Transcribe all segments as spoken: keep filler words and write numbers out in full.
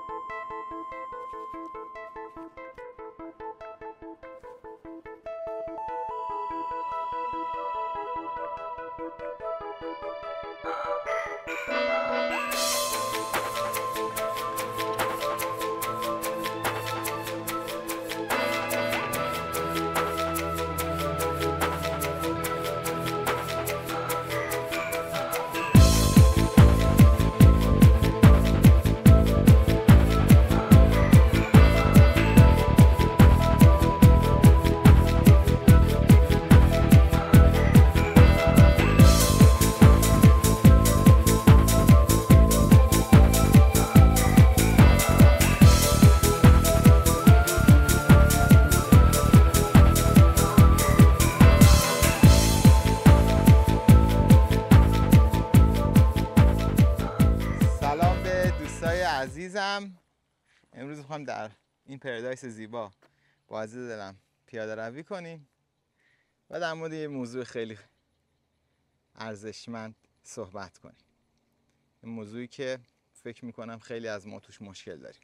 عزیزم، امروز میخوام در این پردایس زیبا با عزیز دلم پیاده روی کنیم و در مورد یه موضوع خیلی ارزشمند صحبت کنیم. این موضوعی که فکر میکنم خیلی از ما توش مشکل داریم.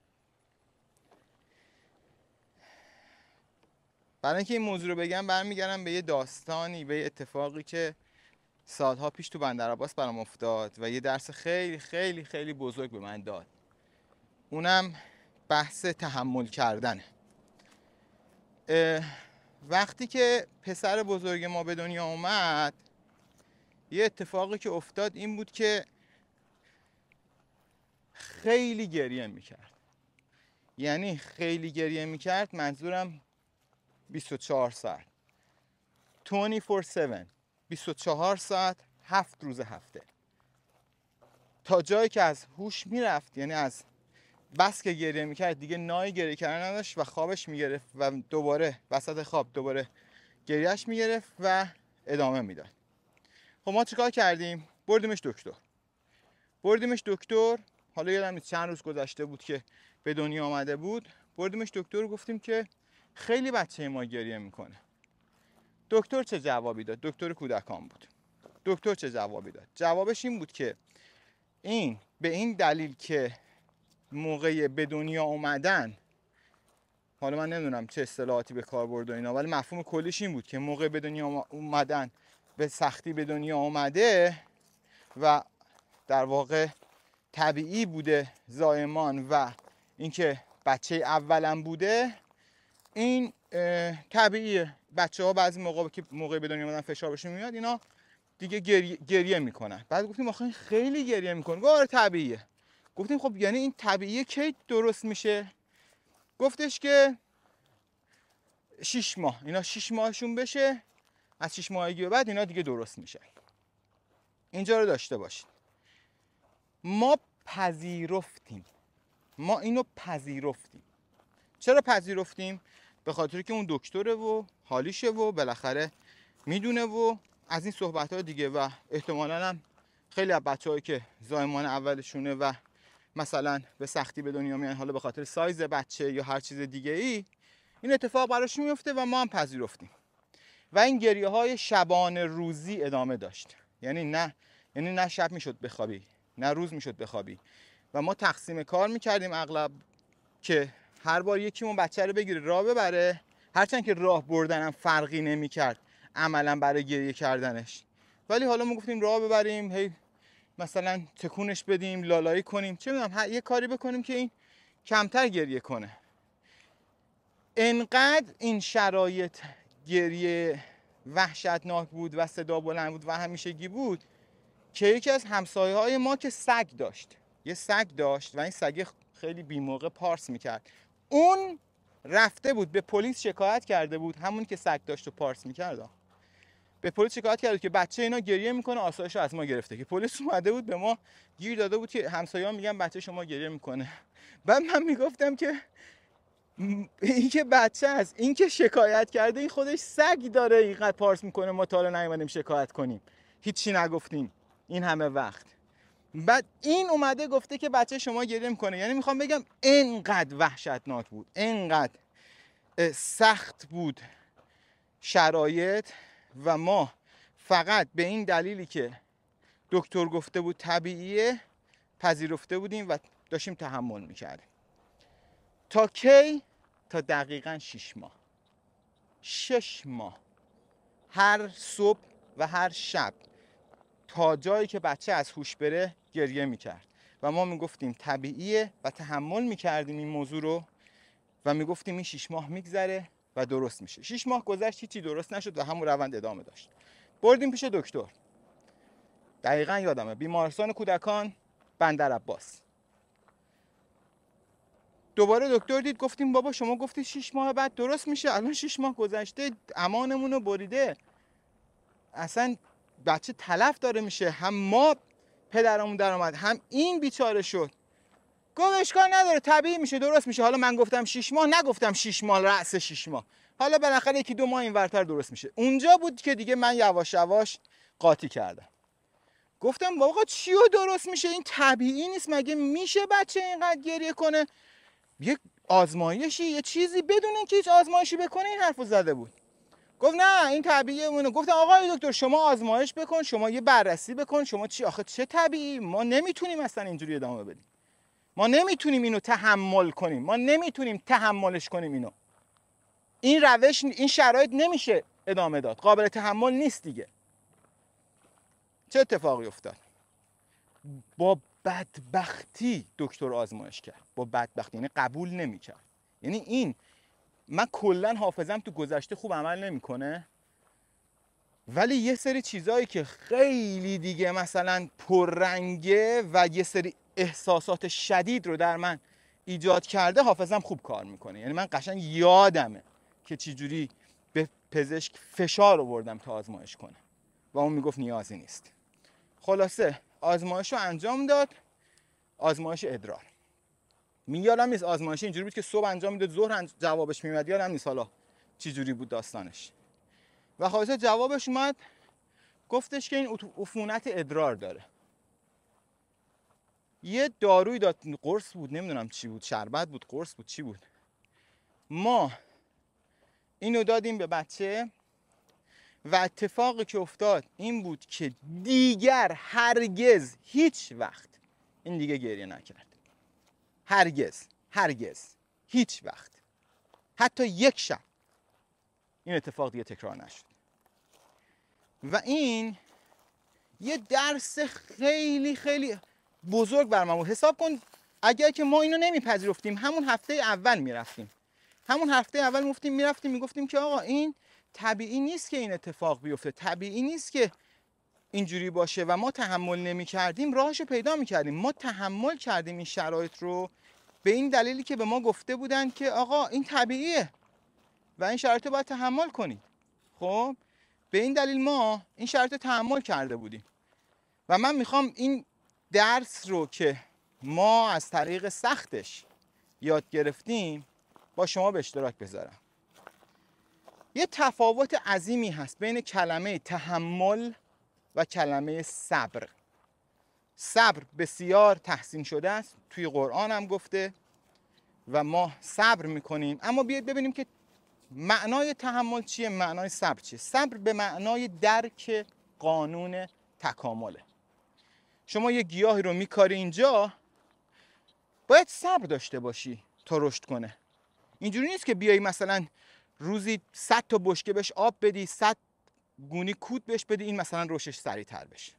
برای اینکه این موضوع رو بگم برمیگردم به یه داستانی، به یه اتفاقی که سالها پیش تو بندرعباس برام افتاد و یه درس خیلی خیلی خیلی بزرگ به من داد. اونم بحث تحمل کردنه. وقتی که پسر بزرگ ما به دنیا اومد، یه اتفاقی که افتاد این بود که خیلی گریه میکرد. یعنی خیلی گریه میکرد، منظورم بیست و چهار ساعت بیست و چهار هفت بیست و چهار ساعت هفت روز هفته، تا جایی که از هوش میرفت. یعنی از بس که گریه میکرد دیگه نای گریه کردن نداشت و خوابش میگرفت و دوباره وسط خواب دوباره گریهش میگرفت و ادامه میداد. خب ما چیکار کردیم؟ بردیمش دکتر بردیمش دکتر حالا یادم نیست چند روز گذشته بود که به دنیا آمده بود. بردیمش دکتر، گفتیم که خیلی بچه ما گریه میکنه. دکتر چه جوابی داد؟ دکتر کودکان بود. دکتر چه جوابی داد؟ جوابش این بود که این به این دلیل که موقع به دنیا اومدن، حالا من نمیدونم چه اصطلاحاتی به کار برد و اینا، ولی مفهوم کلیش این بود که موقع به دنیا اومدن به سختی به دنیا اومده و در واقع طبیعی بوده زایمان و اینکه بچه اولم بوده. این طبیعیه، بچه ها بعضی موقع که موقع به دنیا اومدن فشار بهشون میاد اینا دیگه گریه, گریه میکنن. بعد گفتیم آخه این خیلی گریه میکنه. گفت آره طبیعیه. گفتیم خب یعنی این طبیعیه کی درست میشه؟ گفتش که شش ماه، اینا شش ماهشون بشه، از شش ماهگی به بعد اینا دیگه درست میشه. اینجا رو داشته باشید. ما پذیرفتیم ما اینو پذیرفتیم. چرا پذیرفتیم؟ به خاطر که اون دکتره و حالیشه و بالاخره میدونه و از این صحبت‌ها دیگه، و احتمالاً هم خیلی از بچه‌هایی که زایمان اولشونه و مثلا به سختی به دنیا میان، حالا به خاطر سایز بچه یا هر چیز دیگه ای، این اتفاق براشون میفته و ما هم پذیرفتیم. و این گریه های شبانه روزی ادامه داشت. یعنی نه یعنی نه شب میشد بخوابی نه روز میشد بخوابی و ما تقسیم کار میکردیم اغلب که هر بار یکیمون بچه رو بگیره راه ببره، هرچند که راه بردنم فرقی نمیکرد عملا برای گریه کردنش، ولی حالا ما گفتیم راه ببریم، هی مثلا تکونش بدیم، لالایی کنیم، چه میدونم یه کاری بکنیم که این کمتر گریه کنه. انقدر این شرایط گریه وحشتناک بود و صدا بلند بود و همیشگی بود که یکی از همسایه‌های ما که سگ داشت، یه سگ داشت و این سگ خیلی بی‌موقع پارس میکرد. اون رفته بود به پلیس شکایت کرده بود، همون که سگ داشت و پارس میکرد، به پلیس شکایت کرد که بچه اینا گریه میکنه، آسایش رو از ما گرفته. که پلیس اومده بود به ما گیر داده بود که همسایه‌ها میگن بچه شما گریه میکنه. بعد من میگفتم که این که بچه است، این که شکایت کرده این خودش سگ داره اینقدر پارس میکنه، ما تا حالا نیومدیم شکایت کنیم، هیچی نگفتیم این همه وقت. بعد این اومده گفته که بچه شما گریه میکنه. یعنی میخوام بگم اینقدر وحشتناک بود، اینقدر سخت بود شرایط و ما فقط به این دلیلی که دکتر گفته بود طبیعیه پذیرفته بودیم و داشتیم تحمل میکردیم. تا کی؟ تا دقیقاً شش ماه. شش ماه هر صبح و هر شب تا جایی که بچه از هوش بره گریه میکرد و ما میگفتیم طبیعیه و تحمل میکردیم این موضوع رو و میگفتیم این شش ماه میگذره و درست میشه. شش ماه گذشت، هیچی درست نشد و همون روند ادامه داشت. بردیم پیش دکتر. دقیقاً یادمه، بیمارستان کودکان بندر عباس. دوباره دکتر دید، گفتیم بابا شما گفتی شش ماه بعد درست میشه، الان شش ماه گذشته، امانمون رو بریده، اصلا بچه تلف داره میشه، هم ما پدرمون در اومد هم این بیچاره شد. گفت اشکال نداره، طبیعی میشه، درست میشه. حالا من گفتم شش ماه، نگفتم شش ماه رأس شش ماه، حالا بالاخره یکی دو ماه اینورتر درست میشه. اونجا بود که دیگه من یواش یواش قاطی کردم. گفتم بابا چیو درست میشه، این طبیعی نیست، مگه میشه بچه اینقدر گریه کنه؟ یک آزمایشی، یه چیزی بدون اینکه هیچ آزمایشی بکنه این حرفو زده بود. گفت نه این طبیعیه اونه. گفتم آقای دکتر شما آزمایش بکن، شما یه بررسی بکن، شما چی آخه چه طبیعی؟ ما نمیتونیم اصلا اینجوری ادامه بدیم، ما نمیتونیم اینو تحمل کنیم، ما نمیتونیم تحملش کنیم اینو. این روش، این شرایط نمیشه ادامه داد، قابل تحمل نیست دیگه. چه اتفاقی افتاد؟ با بدبختی دکتر آزمایش کرد، با بدبختی، یعنی قبول نمیکرد. یعنی این، من کلا حافظم تو گذشته خوب عمل نمیکنه، ولی یه سری چیزایی که خیلی دیگه مثلا پررنگه و یه سری احساسات شدید رو در من ایجاد کرده، حافظم خوب کار میکنه. یعنی من قشنگ یادمه که چجوری به پزشک فشار آوردم تا آزمایش کنه و اون میگفت نیازی نیست. خلاصه آزمایش رو انجام داد، آزمایش ادرار. میادم نیست آزمایش اینجوری بود که صبح انجام میداد ظهر جوابش میومد، یادم نیست حالا چجوری بود داستانش. و خلاصه جوابش اومد، گفتش که این عفونت ادرار داره. یه داروی داد، قرص بود، نمیدونم چی بود، شربت بود، قرص بود، چی بود. ما اینو دادیم به بچه و اتفاقی که افتاد این بود که دیگر هرگز هیچ وقت این دیگه گریه نکرد. هرگز هرگز هیچ وقت، حتی یک شب این اتفاق دیگه تکرار نشد. و این یه درس خیلی خیلی بزرگ برام بود. حساب کن اگر که ما اینو نمیپذیرفتیم، همون هفته اول میرفتیم همون هفته اول میگفتیم میرفتیم میگفتیم که آقا این طبیعی نیست که این اتفاق بیفته، طبیعی نیست که اینجوری باشه و ما تحمل نمیکردیم، راهشو پیدا میکردیم. ما تحمل کردیم این شرایط رو به این دلیلی که به ما گفته بودن که آقا این طبیعیه و این شرایط رو باید تحمل کنید. خب به این دلیل ما این شرایط رو تحمل کرده بودیم و من میخوام این درس رو که ما از طریق سختش یاد گرفتیم با شما به اشتراک بذارم. یه تفاوت عظیمی هست بین کلمه تحمل و کلمه صبر. صبر بسیار تحسین شده است، توی قرآن هم گفته و ما صبر میکنیم. اما بیاید ببینیم که معنای تحمل چیه، معنای صبر چیه. صبر به معنای درک قانون تکامله. شما یه گیاهی رو میکاری اینجا، باید صبر داشته باشی تا رشد کنه. اینجوری نیست که بیایی مثلا روزی صد تا بشکه بهش آب بدی، صد گونی کود بهش بدی، این مثلا رشدش سریع‌تر بشه.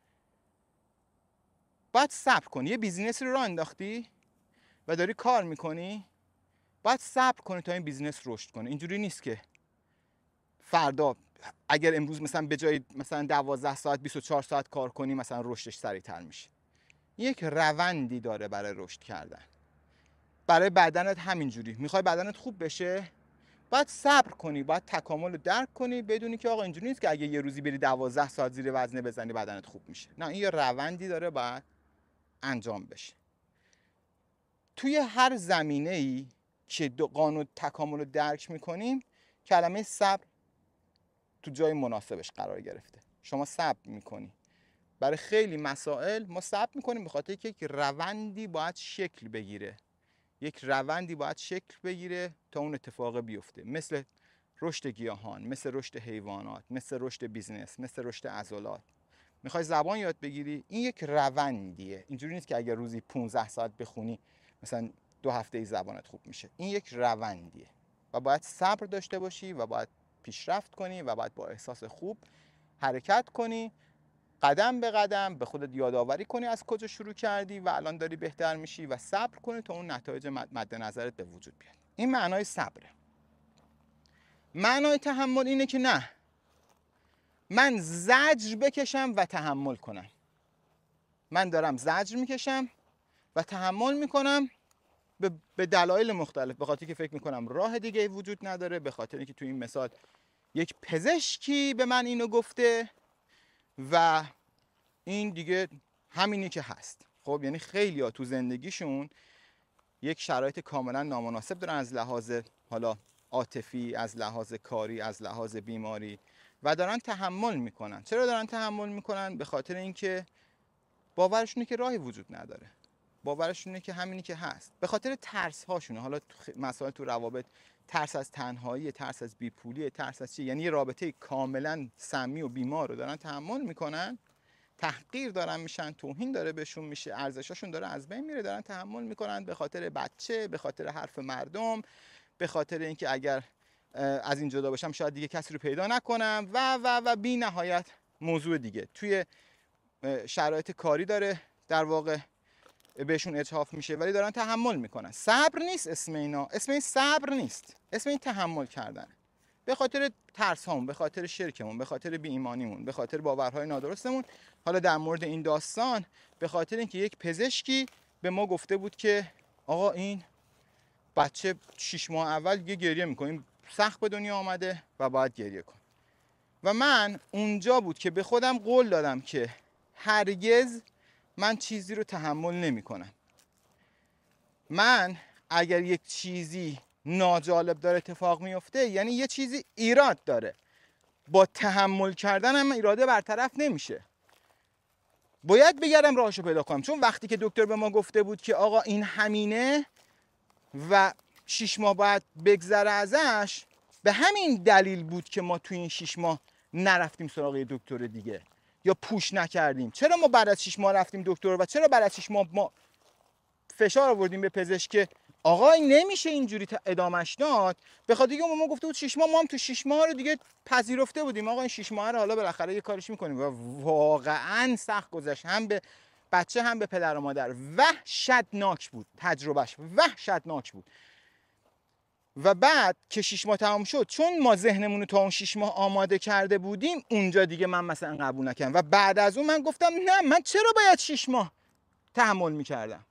باید صبر کنی. یه بیزینسی رو راه انداختی و داری کار میکنی، باید صبر کنی تا این بیزینس رشد کنه. اینجوری نیست که فردا اگر امروز مثلا به جای مثلا دوازده ساعت بیست و چهار ساعت کار کنی مثلا رشدش سریع‌تر میشه. یک روندی داره برای رشد کردن. برای بدنت همینجوری. میخوای بدنت خوب بشه، باید صبر کنی، باید تکامل رو درک کنی، بدونی که آقا اینجوری نیست که اگه یه روزی بری دوازده ساعت زیر وزنه بزنی بدنت خوب میشه. نه، این یه روندی داره باید انجام بشه. توی هر زمینه‌ای که قانون تکامل رو درک میکنیم، کلمه صبر تو جای مناسبش قرار گرفته. شما صبر میکنی برای خیلی مسائل، ما صبر میکنیم به خاطر که یک روندی باید شکل بگیره. یک روندی باید شکل بگیره تا اون اتفاق بیفته. مثل رشد گیاهان، مثل رشد حیوانات، مثل رشد بیزنس، مثل رشد عضلات، میخوای زبان یاد بگیری، این یک روندیه. اینجوری نیست که اگر روزی پانزده ساعت بخونی مثلا دو هفته ای زبانت خوب میشه. این یک روندیه و باید صبر داشته باشی و باید پیشرفت کنی و باید با احساس خوب حرکت کنی، قدم به قدم به خودت یادآوری کنی از کجا شروع کردی و الان داری بهتر میشی و صبر کنی تا اون نتایج مد نظرت به وجود بیاد. این معنای صبره. معنای تحمل اینه که نه، من زجر بکشم و تحمل کنم. من دارم زجر میکشم و تحمل میکنم به دلایل مختلف، به خاطر که فکر میکنم راه دیگه وجود نداره، به خاطر اینکه تو این مثال یک پزشکی به من اینو گفته و این دیگه همینی که هست. خب یعنی خیلی ها تو زندگیشون یک شرایط کاملا نامناسب دارن از لحاظ حالا عاطفی، از لحاظ کاری، از لحاظ بیماری و دارن تحمل میکنن. چرا دارن تحمل میکنن؟ به خاطر اینکه باورشونه که راهی وجود نداره، باورشونه که همینی که هست، به خاطر ترس هاشونه. حالا مسائل تو روابط، ترس از تنهایی، ترس از بیپولی، ترس از چی، یعنی یه رابطه کاملا سمی و بیمار رو دارن تحمل میکنن، تحقیر دارن میشن، توهین داره بهشون میشه، ارزشاشون داره از بین میره، دارن تحمل میکنن به خاطر بچه، به خاطر حرف مردم، به خاطر اینکه اگر از این جدا باشم شاید دیگه کسی رو پیدا نکنم و و و بی نهایت موضوع دیگه. توی شرایط کاری داره در واقع بهشون اجحاف میشه ولی دارن تحمل میکنن. صبر نیست اسم اینا، اسم این صبر نیست، اسم این تحمل کردنه. به خاطر ترس هامون، به خاطر شرکمون، به خاطر بی ایمانیمون، به خاطر باورهای نادرستمون. حالا در مورد این داستان به خاطر اینکه یک پزشکی به ما گفته بود که آقا این بچه شش ماه اول یه گریه میکنه، سخت به دنیا آمده و باید گریه کن. و من اونجا بود که به خودم قول دادم که هرگز من چیزی رو تحمل نمی کنم. من اگر یک چیزی ناجالب داره اتفاق میفته یعنی یه چیزی ایراد داره، با تحمل کردن هم ایراده برطرف نمیشه، باید بگردم راهشو پیدا کنم. چون وقتی که دکتر به ما گفته بود که آقا این همینه و شش ماه باید بگذره ازش، به همین دلیل بود که ما توی این شش ماه نرفتیم سراغ دکتر دیگه یا پوش نکردیم. چرا ما بعد از شش ماه رفتیم دکتر و چرا بعد از شش ماه ما فشار آوردیم به پزشک که آقا این نمیشه اینجوری ادامش داد؟ به خاطر اینکه ما گفته بود شش ماه، ما هم تو شش ماه رو دیگه پذیرفته بودیم آقا این شش ماه رو حالا بالاخره یه کارش میکنیم. و واقعا سخت گذشت، هم به بچه هم به پدر و مادر. وحشتناک بود تجربهش، وحشتناک بود. و بعد که شش ماه تمام شد، چون ما ذهنمون رو تا اون شش ماه آماده کرده بودیم، اونجا دیگه من مثلا قبول نکردم و بعد از اون من گفتم نه، من چرا باید شش ماه تحمل میکردم؟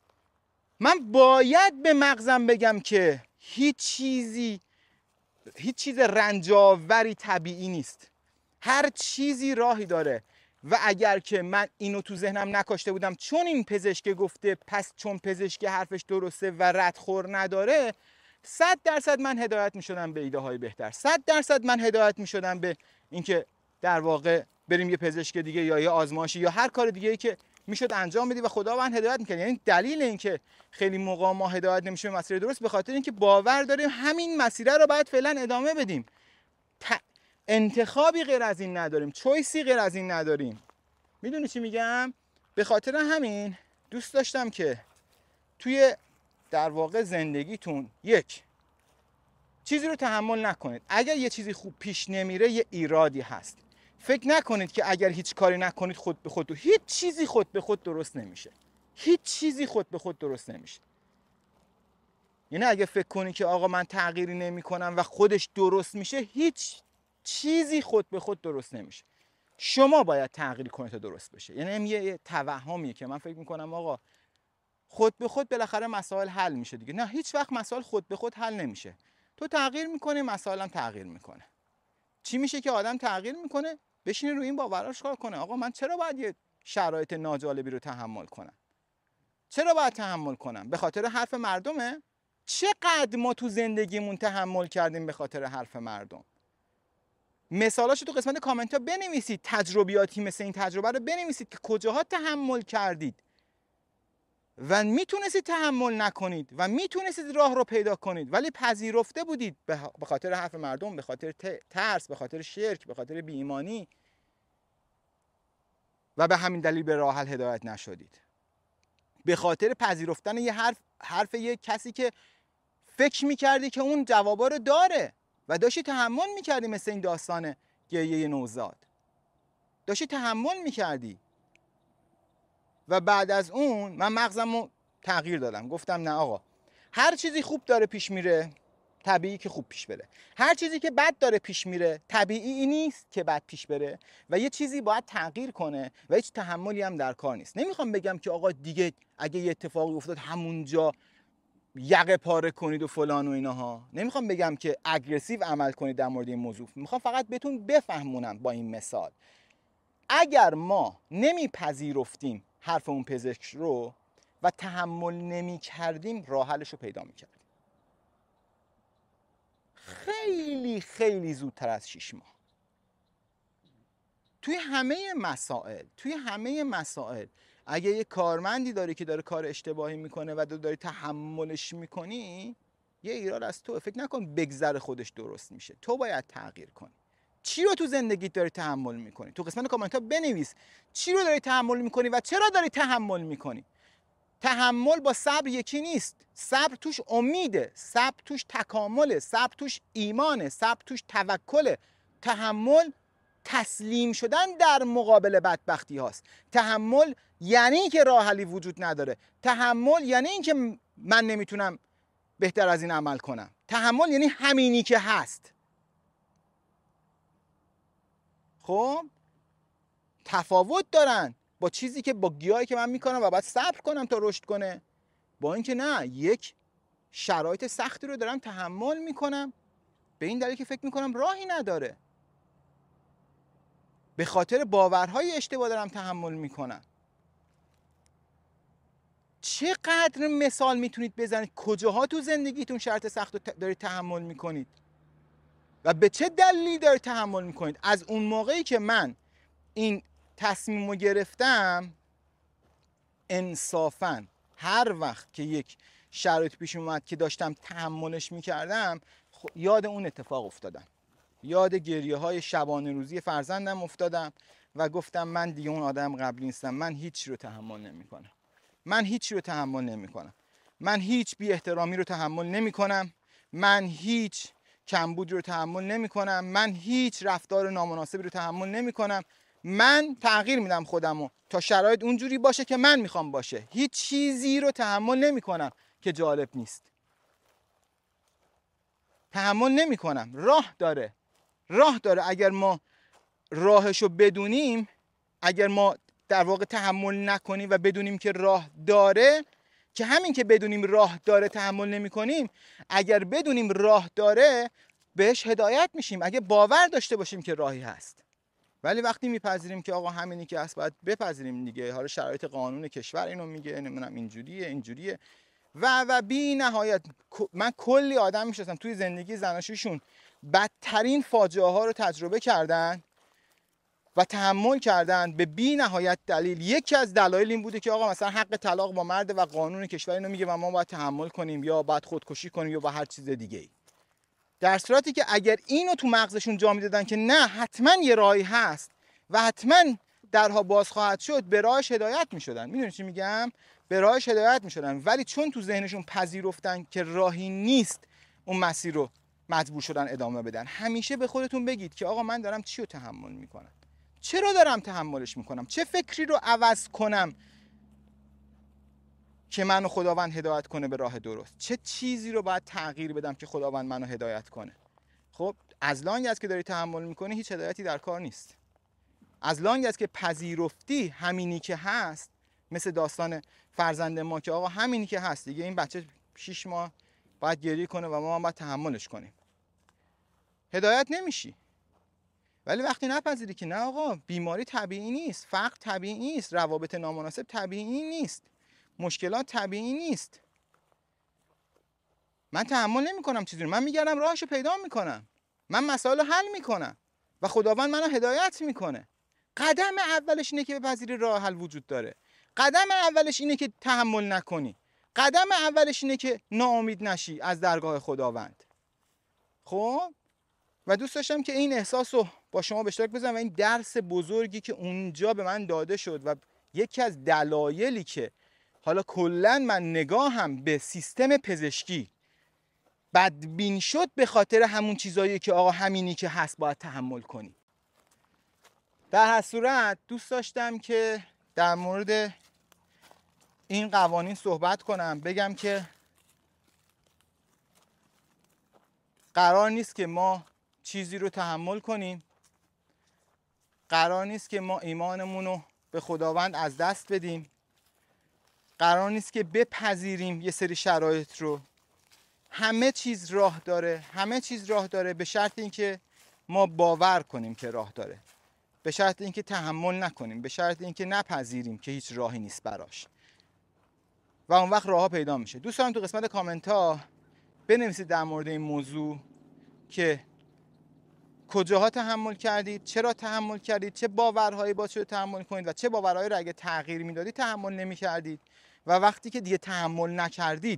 من باید به مغزم بگم که هیچ چیزی هیچ چیز رنجاوری طبیعی نیست، هر چیزی راهی داره. و اگر که من اینو تو ذهنم نکاشته بودم چون این پزشک گفته، پس چون پزشک حرفش درسته و ردخور نداره، صد درصد من هدایت میشدم به ایده های بهتر، صد درصد من هدایت میشدم به اینکه در واقع بریم یه پزشک دیگه یا یه آزمایشی یا هر کار دیگه ای که میشد انجام بدی و خدا من هدایت میکنه. یعنی دلیل اینکه خیلی موقع ما هدایت نمیشه به مسیر درست به خاطر اینکه باور داریم همین مسیر رو باید فعلا ادامه بدیم، ت... انتخابی غیر از این نداریم، چویسی غیر از این نداریم. میدونی چی میگم؟ به خاطر همین دوست داشتم که توی در واقع زندگیتون یک چیزی رو تحمل نکنید. اگر یه چیزی خوب پیش نمیره یه ایرادی هست. فکر نکنید که اگر هیچ کاری نکنید خود به خود، هیچ چیزی خود به خود درست نمیشه. هیچ چیزی خود به خود درست نمیشه. یعنی اگه فکر کنی که آقا من تغییری نمی کنم و خودش درست میشه، هیچ چیزی خود به خود درست نمیشه. شما باید تغییر کنید تا درست بشه. یعنی یه توهمیه که من فکر میکنم آقا خود به خود بالاخره مسائل حل میشه دیگه. نه، هیچ وقت مسائل خود به خود حل نمیشه. تو تغییر میکنی، مسائل هم تغییر میکنه. چی میشه که آدم تغییر میکنه؟ بشینه روی این باوراش کار کنه. آقا من چرا باید یه شرایط ناجالبی رو تحمل کنم؟ چرا باید تحمل کنم؟ به خاطر حرف مردمه؟ چقدر ما تو زندگیمون تحمل کردیم به خاطر حرف مردم؟ مثالاشو تو قسمت کامنت ها بنویسید. تجربیاتی مثل این تجربه رو بنویسید که کجاها تحمل کردید و میتونستید تحمل نکنید و میتونستید راه رو پیدا کنید ولی پذیرفته بودید به خاطر حرف مردم، به خاطر ترس، به خاطر شرک، به خاطر بی‌ایمانی. و به همین دلیل به راه حل هدایت نشدید؟ به خاطر پذیرفتن یه حرف حرف یه کسی که فکر میکردی که اون جوابا رو داره و داشتی تحمل میکردی، مثل این داستان گریه نوزاد داشتی تحمل میکردی. و بعد از اون من مغزم رو تغییر دادم، گفتم نه آقا، هر چیزی خوب داره پیش میره طبیعی که خوب پیش بره، هر چیزی که بد داره پیش میره طبیعی نیست که بد پیش بره و یه چیزی باید تغییر کنه و هیچ تحملی هم در کار نیست. نمیخوام بگم که آقا دیگه اگه یه اتفاقی افتاد همونجا یقه پاره کنید و فلان و اینها، نمیخوام بگم که اگریسیو عمل کنید در مورد این موضوع، میخوام فقط بهتون بفهمونم با این مثال. اگر ما نمیپذیرفتیم حرف اون پزشک رو و تحمل نمی کردیم، راه حلش رو پیدا می کردیم خیلی خیلی زودتر از شش ماه. توی همه مسائل توی همه مسائل اگه یه کارمندی داری که داره کار اشتباهی میکنه و داری تحملش میکنی، یه ایراد از تو، فکر نکن بگذر خودش درست میشه، تو باید تغییر کنی. چی رو تو زندگیت داری تحمل میکنی؟ تو قسمت کامنت ها بنویس چی رو داری تحمل میکنی و چرا داری تحمل میکنی. تحمل با صبر یکی نیست. صبر توش امیده، صبر توش تکامله، صبر توش ایمانه، صبر توش توکله. تحمل تسلیم شدن در مقابل بدبختی هاست. تحمل یعنی این که راه حلی وجود نداره. تحمل یعنی این که من نمیتونم بهتر از این عمل کنم. تحمل یعنی همینی که هست. خب تفاوت دارن با چیزی که با گیاهی که من میکنم و باید صبر کنم تا رشد کنه، با اینکه نه، یک شرایط سختی رو دارم تحمل میکنم به این دلیل که فکر میکنم راهی نداره، به خاطر باورهای اشتباه دارم تحمل میکنم. چقدر مثال میتونید بزنید کجاها تو زندگیتون شرط سخت رو دارید تحمل میکنید و به چه دلیلی دارید تحمل میکنید؟ از اون موقعی که من این تصمیم رو گرفتم، انصافاً هر وقت که یک شرایط پیش اومد که داشتم تحملش میکردم، یاد اون اتفاق افتادم، یاد گریه های شبانه روزی فرزندم افتادم و گفتم من دیگه اون آدم قبلی نیستم. من هیچ رو تحمل نمیکنم. من هیچ رو تحمل نمیکنم. من هیچ بی احترامی رو تحمل نمیکنم. من هیچ کمبودی رو تحمل نمیکنم. من هیچ رفتار نامناسبی رو تحمل نمیکنم. من تغییر میدم خودمو تا شرایط اونجوری باشه که من میخوام باشه. هیچ چیزی رو تحمل نمیکنم که جالب نیست. تحمل نمیکنم. راه داره. راه داره. اگر ما راهشو بدونیم، اگر ما در واقع تحمل نکنیم و بدونیم که راه داره، که همین که بدونیم راه داره تحمل نمی کنیم، اگر بدونیم راه داره بهش هدایت میشیم، اگه باور داشته باشیم که راهی هست. ولی وقتی میپذیریم که آقا همینی که هست باید بپذیریم دیگه، حالا شرایط قانون کشور اینو میگه، نمیدونم اینجوریه اینجوریه و و بی نهایت. من کلی آدم میشناسم توی زندگی زناشویشون بدترین فاجعه ها رو تجربه کردن و تحمل کردن به بی نهایت دلیل. یکی از دلایل این بوده که آقا مثلا حق طلاق با مرد و قانون کشور اینو میگه و ما باید تحمل کنیم یا باید خودکشی کنیم یا با هر چیز دیگه ای. در صورتی که اگر اینو تو مغزشون جا میدادن که نه حتما یه راهی هست و حتما درها باز خواهد شد، به راهش هدایت میشدن. میدونی چی میگم؟ به راهش هدایت میشدن. ولی چون تو ذهنشون پذیرفتن که راهی نیست، اون مسیر رو مجبور شدن ادامه بدن. همیشه به خودتون بگید که آقا من دارم چی رو تحمل میکنم؟ چرا دارم تحملش میکنم؟ چه فکری رو عوض کنم که منو خداوند هدایت کنه به راه درست؟ چه چیزی رو باید تغییر بدم که خداوند منو هدایت کنه؟ خب از لانگ از که داری تحمل میکنی هیچ هدایتی در کار نیست. از لانگ از که پذیرفتی همینی که هست، مثل داستان فرزند ما که آقا همینی که هست دیگه، این بچه شش ماه باید گریه کنه و ما هم باید تحملش کنیم، هدایت نمیشی. ولی وقتی نپذیری که نه آقا بیماری طبیعی نیست، فقر طبیعی نیست، روابط نامناسب طبیعی نیست، مشکلات طبیعی نیست، من تحمل نمی‌کنم چیزی رو، من میگردم راهشو پیدا میکنم، من مسائل رو حل میکنم و خداوند منو هدایت میکنه. قدم اولش اینه که بپذیری راه حل وجود داره. قدم اولش اینه که تحمل نکنی. قدم اولش اینه که ناامید نشی از درگاه خداوند. خب و دوست داشتم که این احساس رو با شما به اشتراک بذارم و این درس بزرگی که اونجا به من داده شد و یکی از دلایلی که حالا کلا من نگاهم به سیستم پزشکی بدبین شد به خاطر همون چیزایی که آقا همینی که هست باید تحمل کنی. در هر صورت دوست داشتم که در مورد این قوانین صحبت کنم، بگم که قرار نیست که ما چیزی رو تحمل کنیم، قرار نیست که ما ایمانمون رو به خداوند از دست بدیم، قرار نیست که بپذیریم یه سری شرایط رو. همه چیز راه داره، همه چیز راه داره به شرط اینکه ما باور کنیم که راه داره، به شرط اینکه تحمل نکنیم، به شرط اینکه نپذیریم که هیچ راهی نیست براش و اون وقت راهها پیدا میشه. دوست دارم تو قسمت کامنت ها بنویسید در مورد این موضوع که کجاها تحمل کردید، چرا تحمل کردید، چه باورهایی باعث شده تحمل کنید و چه باورهایی رو اگه تغییر میدادید تحمل نمیکردید و وقتی که دیگه تحمل نکردید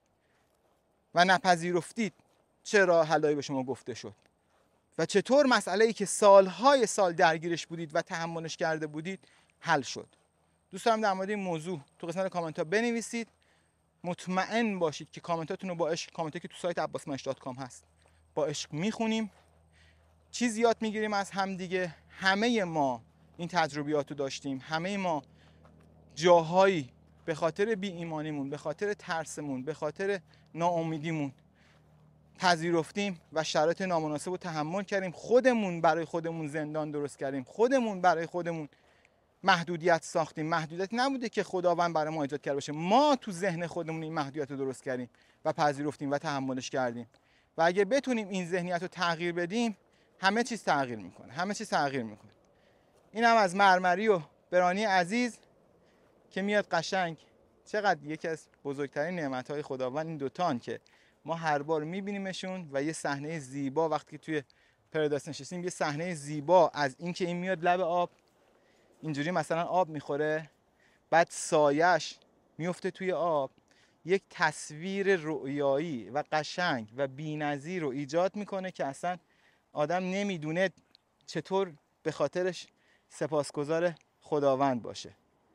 و نپذیرفتید چه راه حلایی به شما گفته شد و چطور مسئله‌ای که سالهای سال درگیرش بودید و تحملش کرده بودید حل شد. دوست دارم در مورد این موضوع تو قسمت کامنت ها بنویسید. مطمئن باشید که کامنتاتون رو با عشق، کامنتی که تو سایت عباس منش دات کام هست، با عشق میخونیم، چیز یاد میگیریم از همدیگه. همه ما این تجربیات رو داشتیم، همه ما جاهایی به خاطر بی ایمانیمون، به خاطر ترسمون، به خاطر ناامیدیمون پذیرفتیم و شرایط نامناسب رو تحمل کردیم، خودمون برای خودمون زندان درست کردیم، خودمون برای خودمون محدودیت ساختیم. محدودیت نبوده که خداوند برای ما ایجاد کرده باشه، ما تو ذهن خودمون این محدودیت رو درست کردیم و پذیرفتیم و تحملش کردیم و اگه بتونیم این ذهنیت رو تغییر بدیم همه چیز تغییر میکنه، همه چیز تغییر میکنه. این هم از مرمری و برانی عزیز که میاد قشنگ. چقدر یکی از بزرگترین نعمت‌های خداوند این دوتان که ما هر بار میبینیمشون و یه صحنه زیبا وقتی که توی پرادایس نشستیم، یه صحنه زیبا از این که این میاد لب آب اینجوری مثلا آب میخوره، بعد سایش میفته توی آب، یک تصویر رؤیایی و قشنگ و بی‌نظیر رو ایجاد میکنه که اصلا آدم نمیدونه چطور به خاطرش سپاسگزار خداوند باشه.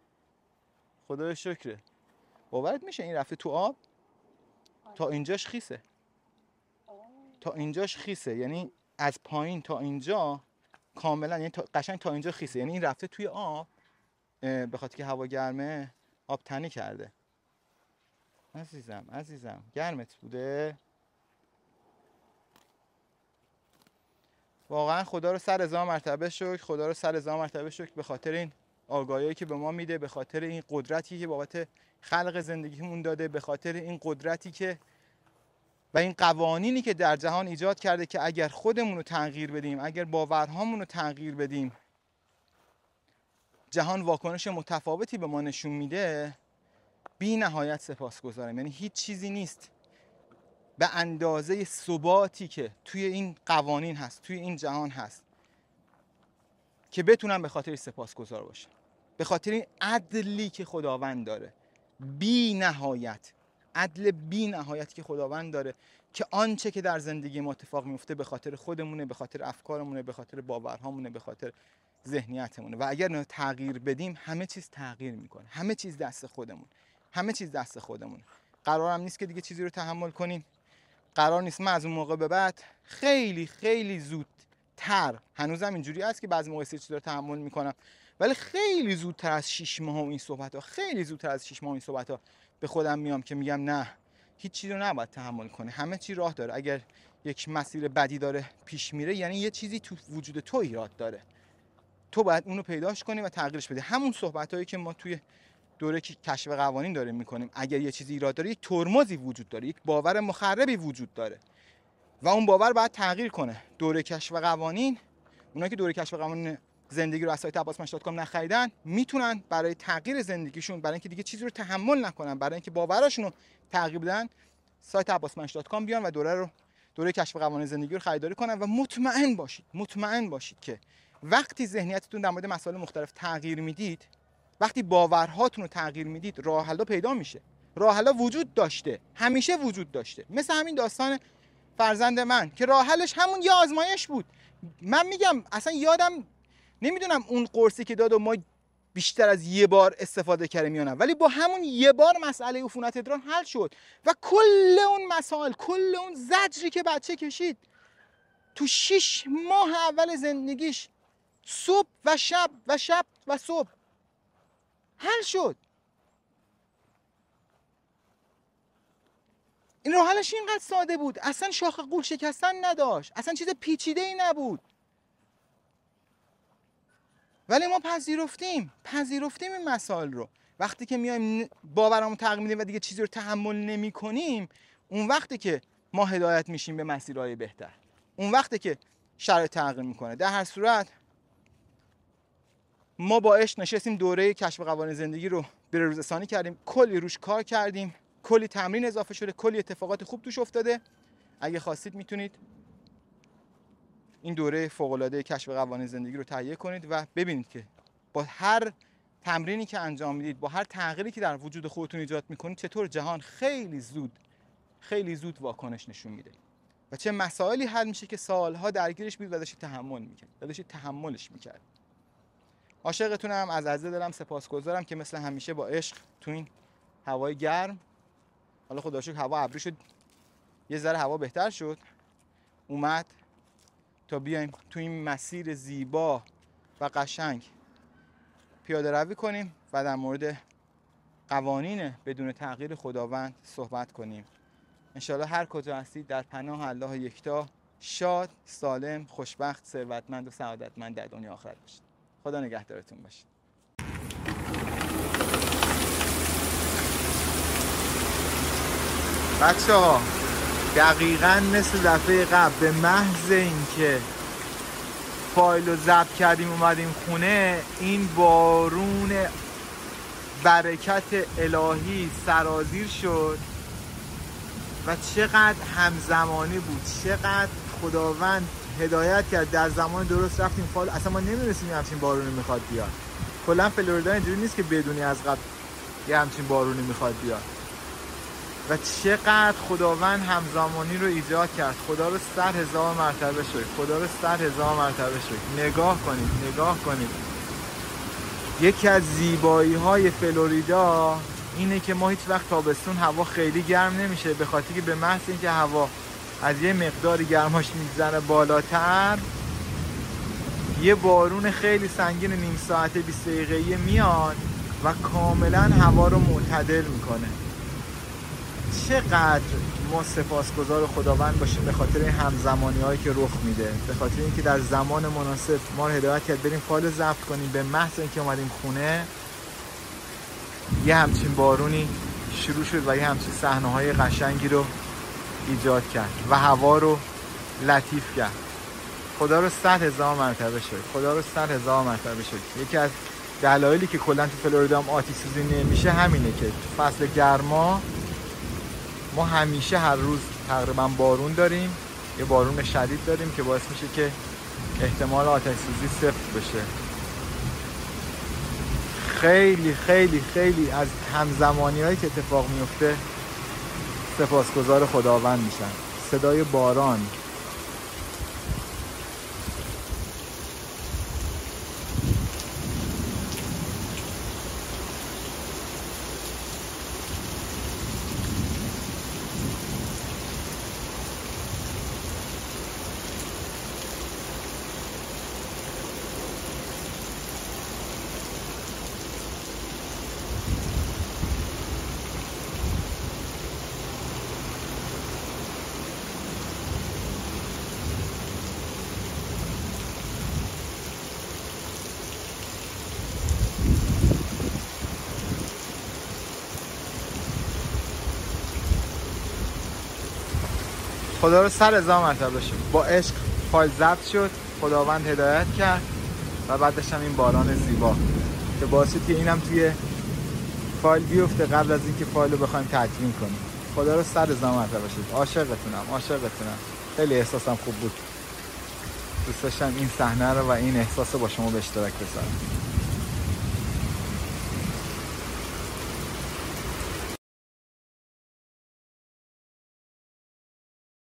خدای شکره. باورت میشه این رفته تو آب؟ تا اینجاش خیسه، تا اینجاش خیسه، یعنی از پایین تا اینجا کاملا، یعنی قشنگ تا اینجا خیسه، یعنی این رفته توی آب به خاطر که هوا گرمه آب تنی کرده. عزیزم عزیزم گرمت بوده؟ واقعا خدا رو سر هزار مرتبه شکر، خدا رو سر هزار مرتبه شکر به خاطر این آگاهی که به ما میده، به خاطر این قدرتی که بابت خلق زندگیمون داده، به خاطر این قدرتی که و این قوانینی که در جهان ایجاد کرده که اگر خودمون رو تغییر بدیم، اگر باورهامون رو تغییر بدیم، جهان واکنش متفاوتی به ما نشون میده. بی نهایت سپاسگزارم. یعنی هیچ چیزی نیست به اندازه ثباتی که توی این قوانین هست، توی این جهان هست که بتونم به خاطر سپاسگزار باشم، به خاطر این عدلی که خداوند داره، بی نهایت عدل بی نهایت که خداوند داره که آنچه که در زندگی ما اتفاق میفته به خاطر خودمونه، به خاطر افکارمونه، به خاطر باورهامونه، به خاطر ذهنیتمونه و اگر نه تغییر بدیم همه چیز تغییر میکنه. همه چیز دست خودمون، همه چیز دست خودمون. قرارم نیست که دیگه چیزی رو تحمل کنیم. قرار نیست من از اون موقع به بعد خیلی خیلی زودتر، هنوزم اینجوری است که بعضی موقع چیزا رو تحمل میکنم، ولی خیلی زودتر از شش ماه و این صحبت ها، خیلی زودتر از شش ماه و این صحبت ها به خودم میام که میگم نه، هیچ چیزی رو نباید تحمل کنه، همه چی راه داره. اگر یک مسیر بدی داره پیش میره یعنی یه چیزی تو وجود تو ایراد داره، تو باید اونو پیداش کنی و تغییرش بدی. همون صحبتایی که ما توی دوره کشف قوانین داریم میکنیم. اگر یه چیزی ایراد داره یک ترمزی وجود داره، یک باور مخربی وجود داره و اون باور باید تغییر کنه. دوره کشف قوانین، اونایی که دوره کشف قوانین زندگی رو از سایت عباس منش دات کام نخریدن میتونن برای تغییر زندگیشون، برای اینکه دیگه چیزی رو تحمل نکنن، برای اینکه باوراشون رو تغییر بدن، سایت عباس منش دات کام بیان و دوره رو دوره کشف قوانین زندگی رو خریداری کنن و مطمئن باشید مطمئن باشید که وقتی ذهنیتتون در مورد مسائل مختلف تغییر میدید، وقتی باورهاتون رو تغییر میدید، راه حل پیدا میشه. راه حل وجود داشته، همیشه وجود داشته. مثل همین داستان فرزند من که راه حلش همون یه آزمایش بود. من میگم اصلا یادم نمیدونم اون قرصی که داد و ما بیشتر از یه بار استفاده کردیم یا نه، ولی با همون یه بار مسئله عفونت ادرار حل شد و کل اون مسائل، کل اون زجری که بچه کشید تو شش ماه اول زندگیش صبح و شب و شب و صبح حل شد. این راه حلش اینقدر ساده بود، اصلا شاخ قول شکستن نداشت، اصلا چیز پیچیده ای نبود، ولی ما پذیرفتیم پذیرفتیم این مسائل رو. وقتی که میایم باورمون تغییر میدیم و دیگه چیزی رو تحمل نمی کنیم، اون وقتی که ما هدایت میشیم به مسیرهای بهتر، اون وقتی که شرایط تغییر میکنه. در هر صورت ما با عشق نشستیم دوره کشف قوانین زندگی رو به روزرسانی کردیم، کلی روش کار کردیم، کلی تمرین اضافه شده، کلی اتفاقات خوب توش افتاده. اگه خواستید میتونید این دوره فوق‌العاده کشف قوانین زندگی رو تهیه کنید و ببینید که با هر تمرینی که انجام میدید، با هر تغییری که در وجود خودتون ایجاد میکنید، چطور جهان خیلی زود خیلی زود واکنش نشون میده و چه مسائلی حل میشه که سالها درگیرش بود و داشتید تحمل میکرد و داشتید تحملش میکرد. عاشقتونم، از عزیز دلم سپاسگزارم که مثل همیشه با عشق تو این هوای گرم، حالا خدا شکر هوا ابری شد، یه ذره هوا بهتر شد، اومد تا بیایم تو این مسیر زیبا و قشنگ پیاده روی کنیم و در مورد قوانین بدون تغییر خداوند صحبت کنیم. انشاءالله هر کجا هستید در پناه الله یکتا شاد، سالم، خوشبخت، ثروتمند و سعادتمند در دنیا آخرت باشید. خدا نگهدارتون باشه. بچه ها دقیقاً مثل دفعه قبل، به محض اینکه فایل رو ضبط کردیم اومدیم خونه، این بارون برکت الهی سرازیر شد و چقدر همزمانی بود، چقدر خداوند هدایت کرد. در زمان درست رفتیم فایل، اصلا ما نمی‌رسیم همچین بارونی میخواد بیاد. کلا فلوریدا اینجوری نیست که بدونی از قبل یه همچین بارونی میخواد بیاد و چقدر خداوند همزمانی رو ایجاد کرد. خدا رو صد هزار مرتبه شکر، خدا رو صد هزار مرتبه شکر. نگاه کنید نگاه کنید یکی از زیبایی های فلوریدا اینه که ما هیچ وقت تابستون هوا خیلی گرم نمیشه، به خاطر که به محض اینکه هوا از یه مقداری گرماش میزنه بالاتر، یه بارون خیلی سنگین نیم ساعته بیست دقیقه‌ای میاد و کاملا هوا رو معتدل میکنه. چقدر ما سپاسگزار خداوند باشیم به خاطر این همزمانی هایی که رخ میده، به خاطر اینکه در زمان مناسب ما رو هدایت کرد بریم فایل ضبط کنیم. به محض اینکه اومدیم خونه یه همچین بارونی شروع شد و یه همچین صحنه های قشنگی رو ایجاد کرد و هوا رو لطیف کرد. خدا رو صد هزار مرتبه شکر، خدا رو صد هزار مرتبه شکر. یکی از دلایلی که کلا تو فلوریدا هم آتش سوزی نمیشه همینه که تو فصل گرما ما همیشه هر روز تقریبا بارون داریم، یه بارون شدید داریم که باعث میشه که احتمال آتش سوزی صفر بشه. خیلی خیلی خیلی از همزمانی هایی که اتفاق میفته سپاسگزار خداوند میشن. صدای باران، خدا رو صد هزار مرتبه شد. با عشق فایل ضبط شد، خداوند هدایت کرد و بعدش هم این باران زیبا که باعث شد که اینم توی فایل بیفته قبل از اینکه فایل رو بخوایم تدوین کنیم. خدا رو صد هزار مرتبه شد. عاشقتونم عاشقتونم. خیلی احساسم خوب بود، دوست داشتم این صحنه رو و این احساس رو با شما به اشتراک بذارم.